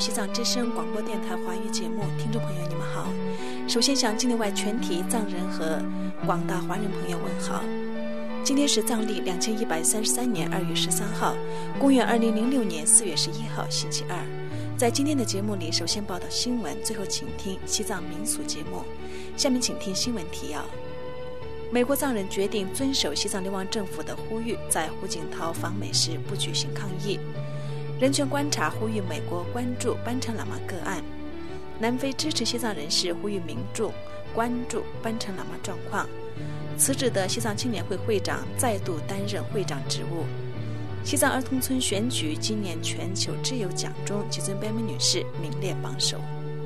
西藏之声广播电台华语节目，听众朋友你们好。首先向境内外全体藏人和广大华人朋友问好。今天是藏历2133年2月13号，公元2006年4月11号，星期二。在今天的节目里，首先报道新闻，最后请听西藏民俗节目。下面请听新闻提要。美国藏人决定遵守西藏流亡政府的呼吁，在胡锦涛访美时不举行抗议。人权观察呼吁美国关注班禅喇嘛个案。南非支持西藏人士呼吁民众关注班禅喇嘛状况。辞职的西藏青年会会长再度担任会长职务。西藏儿童村选举今年全球挚友奖中，吉尊贝美女士名列榜首。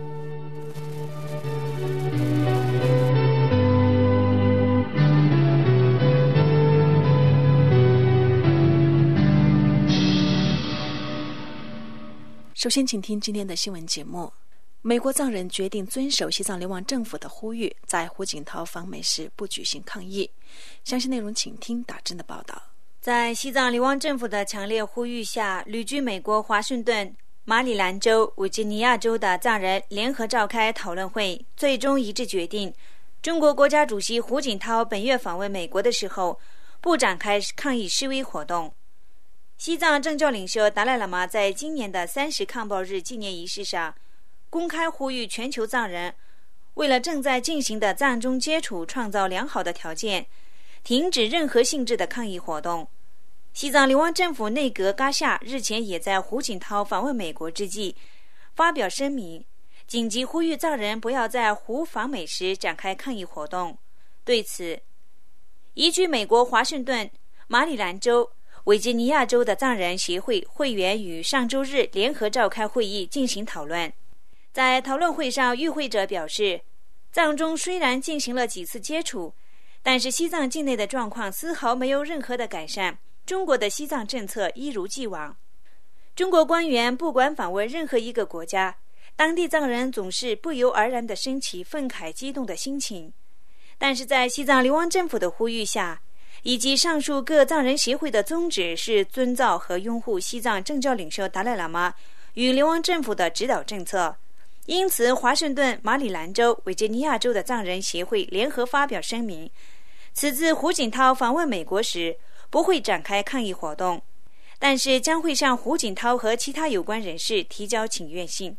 首先请听今天的新闻节目。美国藏人决定遵守西藏流亡政府的呼吁，在胡锦涛访美时不举行抗议。详细内容请听打针的报道。 在西藏流亡政府的强烈呼吁下，旅居美国华盛顿、马里兰州、维吉尼亚州的藏人联合召开讨论会，最终一致决定，中国国家主席胡锦涛本月访问美国的时候，不展开抗议示威活动。西藏政教领袖达赖喇嘛在今年的30抗暴日纪念仪式上，公开呼吁全球藏人为了正在进行的藏中接触创造良好的条件，停止任何性质的抗议活动。西藏流亡政府内阁噶夏日前也在胡锦涛访问美国之际发表声明，紧急呼吁藏人不要在胡访美时展开抗议活动。对此，移居美国华盛顿、马里兰州、维吉尼亚州的藏人协会会员于上周日联合召开会议进行讨论。在讨论会上，与会者表示，藏中虽然进行了几次接触，但是西藏境内的状况丝毫没有任何的改善，中国的西藏政策一如既往。中国官员不管访问任何一个国家，当地藏人总是不由而然地升起愤慨激动的心情。但是在西藏流亡政府的呼吁下，以及上述各藏人协会的宗旨是遵照和拥护西藏政教领袖达赖喇嘛与流亡政府的指导政策，因此华盛顿、马里兰州、维吉尼亚州的藏人协会联合发表声明，此次胡锦涛访问美国时不会展开抗议活动，但是将会向胡锦涛和其他有关人士提交请愿信。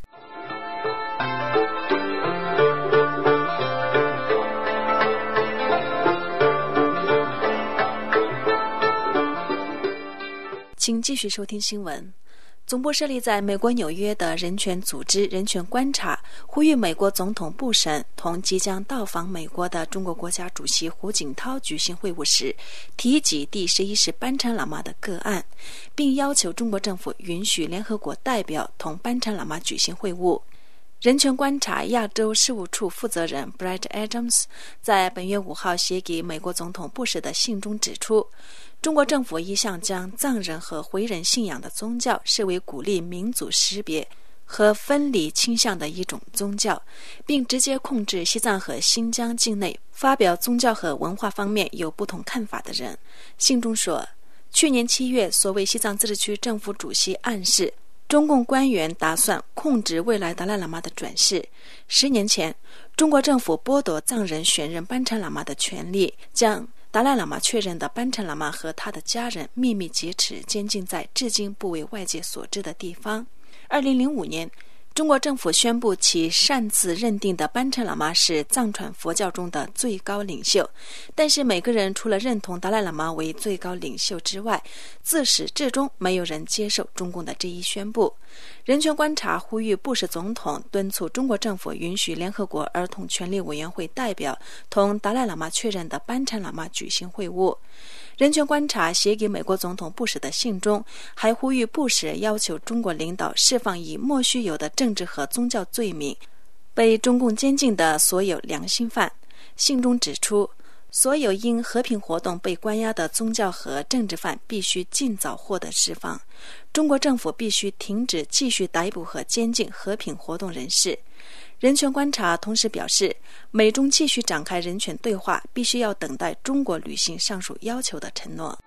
请继续收听新闻。总部设立在美国纽约的人权组织人权观察呼吁美国总统布什同即将到访美国的中国国家主席胡锦涛举行会晤时，提及第11世班禅喇嘛的个案，并要求中国政府允许联合国代表同班禅喇嘛举行会晤。人权观察亚洲事务处负责人 Brett Adams 在本月5号写给美国总统布什的信中指出，中国政府一向将藏人和回人信仰的宗教视为鼓励民族识别和分离倾向的一种宗教，并直接控制西藏和新疆境内发表宗教和文化方面有不同看法的人。信中说，去年7月，所谓西藏自治区政府主席暗示中共官员打算控制未来达赖喇嘛的转世。10年前，中国政府剥夺藏人选任班禅喇嘛的权利，将达赖喇嘛确认的班禅喇嘛和他的家人秘密劫持监禁在至今不为外界所知的地方。2005年，中国政府宣布其擅自认定的班禅喇嘛是藏传佛教中的最高领袖，但是每个人除了认同达赖喇嘛为最高领袖之外，自始至终没有人接受中共的这一宣布。人权观察呼吁布什总统敦促中国政府允许联合国儿童权利委员会代表同达赖喇嘛确认的班禅喇嘛举行会晤。人权观察写给美国总统布什的信中还呼吁布什要求中国领导释放以莫须有的政治和宗教罪名被中共监禁的所有良心犯。信中指出，所有因和平活动被关押的宗教和政治犯必须尽早获得释放，中国政府必须停止继续逮捕和监禁和平活动人士。人权观察同时表示，美中继续展开人权对话必须要等待中国履行上述要求的承诺。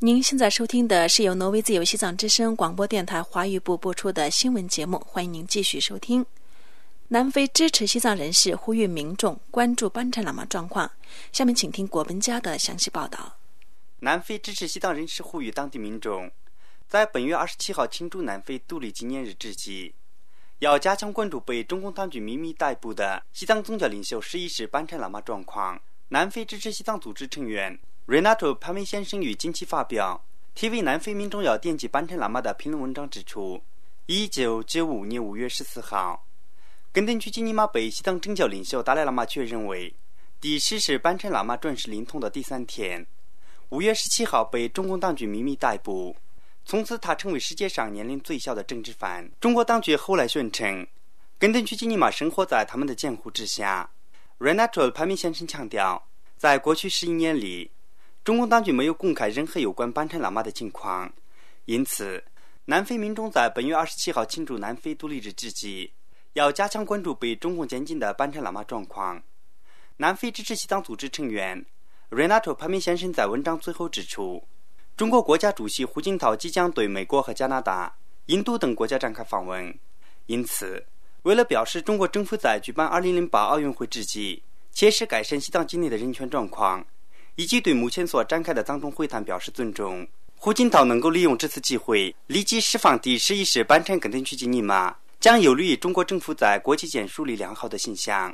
您现在收听的是由挪威自由西藏之声广播电台华语部播出的新闻节目，欢迎您继续收听。南非支持西藏人士呼吁民众关注班禅喇嘛状况。下面请听国本家的详细报道。 南非支持西藏人士呼吁当地民众，在本月27号庆祝南非独立纪念日之际，要加强关注被中共当局秘密逮捕的西藏宗教领袖11世班禅喇嘛状况。南非支持西藏组织成员Renato 潘梅先生于近期发表题为南非民众要惦记班禅喇嘛的评论文章指出，1995年5月14号，根登区吉尼玛被西藏政教领袖达赖喇嘛确认为第10世班禅喇嘛转世灵通的第3天，5月17号被中共当局秘密逮捕，从此他成为世界上年龄最小的政治犯。中国当局后来宣称，根登区吉尼玛生活在他们的监护之下。Renato 潘梅先生强调，在过去11年里，中共当局没有公开任何有关班禅喇嘛的情况，因此南非民众在本月27号庆祝南非独立日之际，要加强关注被中共监禁的班禅喇嘛状况。南非支持西藏组织成员 Renato 潘梅先生在文章最后指出，中国国家主席胡锦涛即将对美国和加拿大、印度等国家展开访问，因此为了表示中国政府在举办2008奥运会之际切实改善西藏境内的人权状况，以及对目前所展开的藏中会谈表示尊重，胡锦涛能够利用这次机会立即释放第11世班禅根登区吉尼玛，将有利于中国政府在国际间树立良好的形象。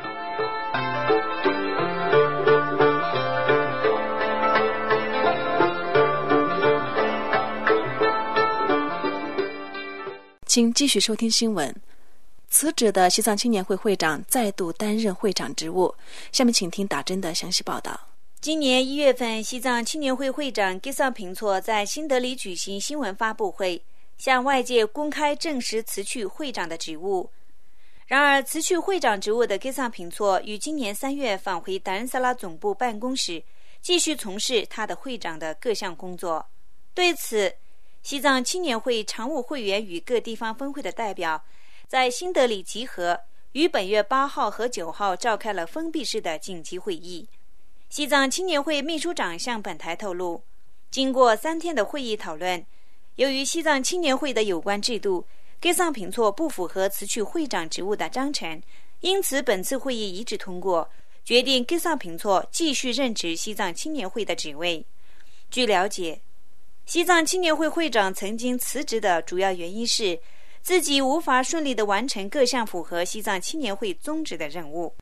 请继续收听新闻。辞职的西藏青年会会长再度担任会长职务。下面请听打针的详细报道。 今年1月份，西藏青年会会长吉桑平措在新德里举行新闻发布会，向外界公开证实辞去会长的职务。然而，辞去会长职务的吉桑平措于今年3月返回达仁萨拉总部办公室，继续从事他的会长的各项工作。对此，西藏青年会常务会员与各地方分会的代表在新德里集合，于本月8号和9号召开了封闭式的紧急会议。西藏青年会秘书长向本台透露，经过3天的会议讨论，由于西藏青年会的有关制度吉桑平措不符合辞去会长职务的章程，因此本次会议一致通过，决定吉桑平措继续任职西藏青年会的职位。据了解，西藏青年会会长曾经辞职的主要原因是自己无法顺利地完成各项符合西藏青年会宗旨的任务。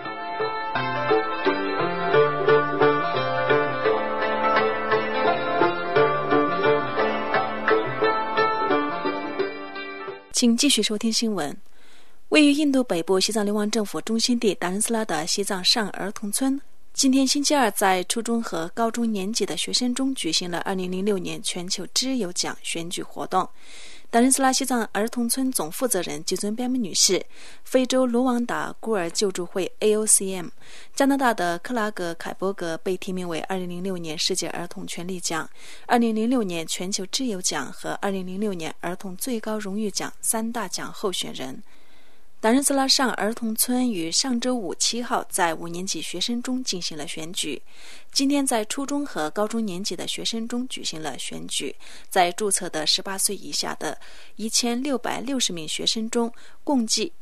请继续收听新闻。位于印度北部西藏流亡政府中心地达仁斯拉的西藏上儿童村，今天星期二在初中和高中年级的学生中举行了2006年全球知友奖选举活动。达仁斯拉西藏儿童村总负责人吉尊边木女士，非洲卢旺达孤儿救助会 AOCM， 加拿大的克拉格凯伯格被提名为2006年世界儿童权利奖、2006年全球知友奖和2006年儿童最高荣誉奖3大奖候选人。达仁斯拉上儿童村于上周五7号在5年级学生中进行了选举，今天在初中和高中年级的学生中举行了选举。在注册的18岁以下的1660名学生中，共计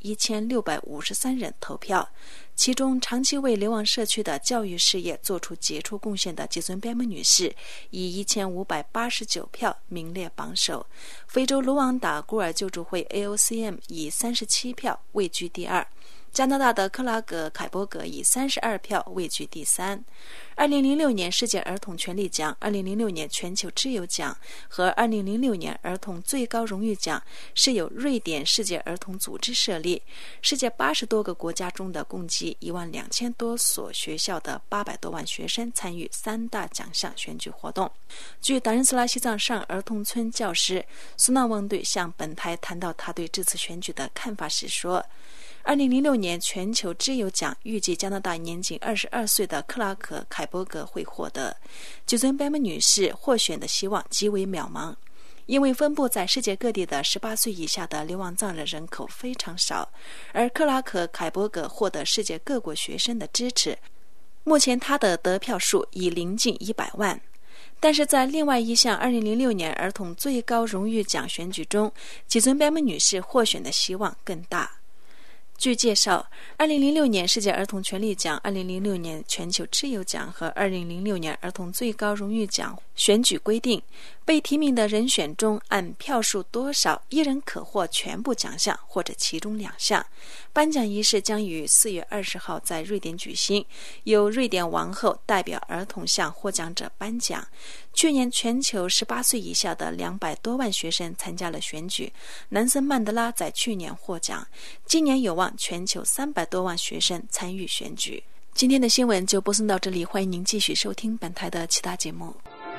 1653人投票。其中长期为流亡社区的教育事业做出杰出贡献的吉尊边木女士以1589票名列榜首，非洲卢旺达孤儿救助会 AOCM 以37票位居第二，加拿大的克拉格凯伯格以32票位居第三。2006年世界儿童权利奖、2006年全球知友奖和2006年儿童最高荣誉奖是由瑞典世界儿童组织设立，世界80多个国家中的共计12000多所学校的800多万学生参与3大奖项选举活动。据达仁斯拉西藏上儿童村教师苏纳旺队向本台谈到他对这次选举的看法时说，2006年全球知友奖预计加拿大年仅22岁的克拉克凯伯格会获得，吉尊边木女士获选的希望极为渺茫，因为分布在世界各地的18岁以下的流亡藏人人口非常少，而克拉克凯伯格获得世界各国学生的支持，目前他的得票数已临近100万。 但是在另外一项2006年儿童最高荣誉奖选举中，吉尊贝姆女士获选的希望更大。据介绍，2006年世界儿童权利奖、2006年全球自由奖和2006年儿童最高荣誉奖选举规定，被提名的人选中按票数多少，一人可获全部奖项或者其中2项。颁奖仪式将于4月20号在瑞典举行，由瑞典王后代表儿童向获奖者颁奖。去年全球18岁以下的200多万学生参加了选举，南森曼德拉在去年获奖，今年有望全球300多万学生参与选举。今天的新闻就播送到这里，欢迎您继续收听本台的其他节目。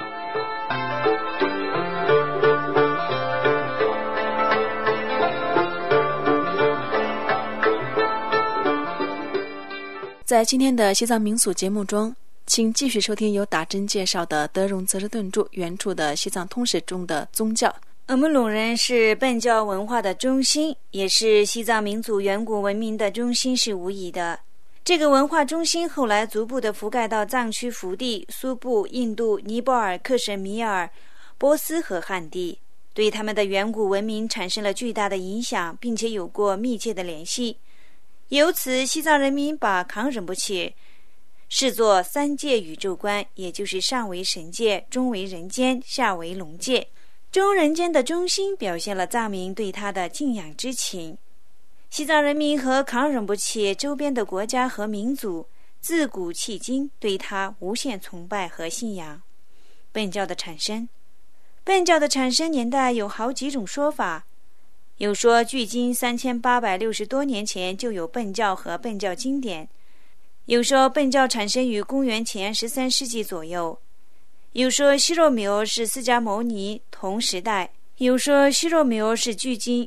在今天的西藏民俗节目中，请继续收听由打针介绍的德荣泽日顿著原著的西藏通史中的宗教。 额木隆人是苯教文化的中心，也是西藏民族远古文明的中心是无疑的。这个文化中心后来逐步的覆盖到藏区福地、苏布、印度、尼泊尔、克什米尔、波斯和汉地，对他们的远古文明产生了巨大的影响，并且有过密切的联系。由此，西藏人民把康仁波切视作3界宇宙观，也就是上为神界，中为人间，下为龙界。中人间的中心表现了藏民对他的敬仰之情。西藏人民和康仁波切周边的国家和民族自古迄今对他无限崇拜和信仰。苯教的产生年代有好几种说法，有说距今3860多年前就有苯教和苯教经典，有说苯教产生于公元前13世纪左右，有说西若米欧是释迦牟尼同时代，有说西若米欧是距今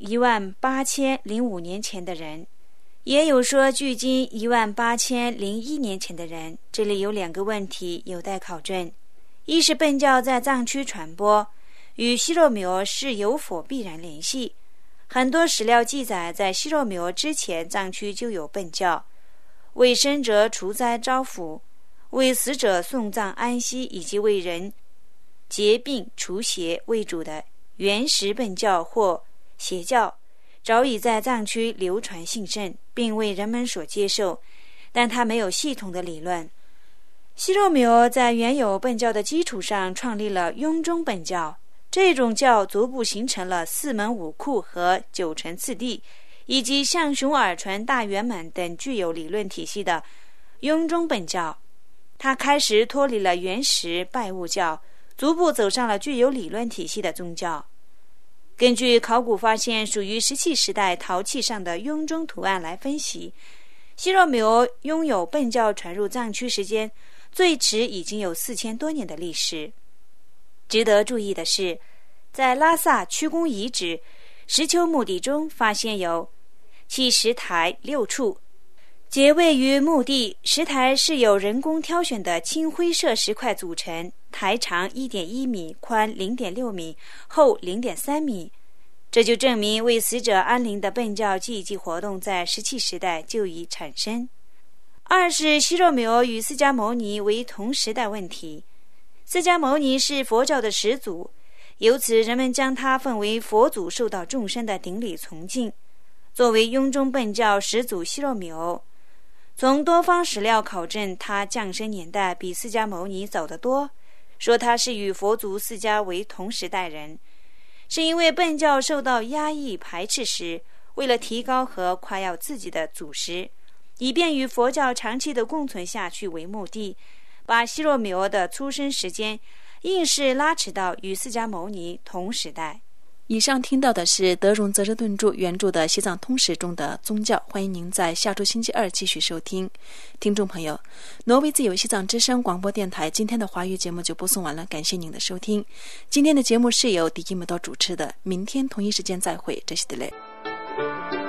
18005年前的人，也有说距今18001年前的人。这里有2个问题有待考证：一是苯教在藏区传播与西若米欧是有否必然联系，很多史料记载在西若米欧之前藏区就有苯教，为生者除灾招福，为死者送葬安息，以及为人结病除邪为主的原始苯教或邪教早已在藏区流传兴盛，并为人们所接受，但它没有系统的理论。西若米欧在原有苯教的基础上创立了雍中苯教，这种教逐步形成了4门5库和9层次第，以及像熊耳传大圆满等具有理论体系的雍中苯教。它开始脱离了原始拜物教，逐步走上了具有理论体系的宗教。根据考古发现属于石器时代陶器上的雍中图案来分析，西若米欧拥有苯教传入藏区时间最迟已经有4000多年的历史。值得注意的是，在拉萨曲宫遗址石丘墓地中发现有砌石台6处，皆位于墓地。石台是由人工挑选的青灰色石块组成，台长 1.1 米，宽 0.6 米，厚 0.3 米。这就证明为死者安灵的苯教祭祭活动在石器时代就已产生。二是西若米欧与释迦牟尼为同时代问题。释迦牟尼是佛教的始祖，由此人们将他奉为佛祖，受到众生的顶礼崇敬。作为雍中苯教始祖西若米欧，从多方史料考证，他降生年代比释迦牟尼早得多，说他是与佛祖释迦为同时代人，是因为苯教受到压抑排斥时，为了提高和夸耀自己的祖师，以便与佛教长期的共存下去为目的，把西若米欧的出生时间硬是拉迟到与释迦牟尼同时代。 以上听到的是德荣泽日顿著原著的西藏通史中的宗教，欢迎您在下周星期二继续收听。听众朋友，挪威自由西藏之声广播电台今天的华语节目就播送完了，感谢您的收听。今天的节目是由迪基姆多主持的，明天同一时间再会，这是德雷。